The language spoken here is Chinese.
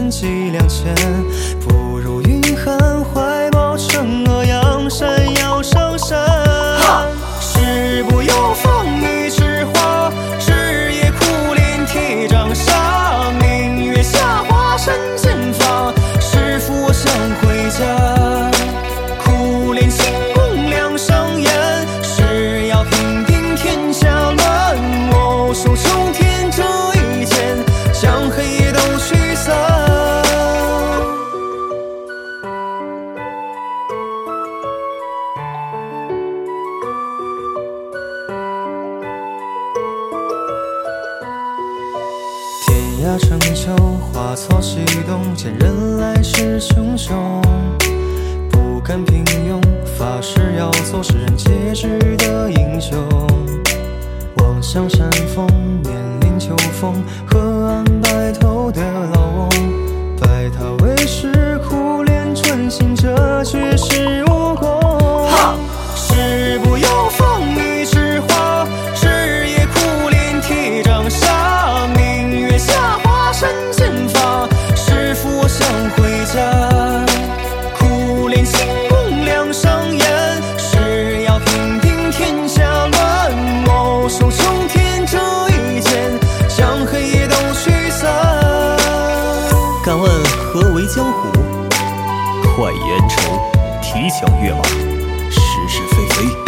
身几两钱，不如云汉怀抱嫦娥扬山要上山。时不有风雨之花，日夜苦练铁杖杀。明月下华山间发，师傅我想回家。苦练轻功两上眼，是要平定天下乱。我手冲天这一剑，将黑夜都驱散。天涯成就，花草齐动，见人来势汹汹。不甘平庸，发誓要做世人皆知的英雄。望向山峰，面临秋风，河岸白头的老翁，拜他为师，苦练专心，这绝世武功。时不有风雨之花，日夜苦练铁杖杀。明月下华山间发，师傅我想回家。苦练轻功两上眼，是要平定天下乱。我手冲天这一剑，将黑夜都驱散。 敢问何为江湖？快意恩仇，提枪跃马，是是非非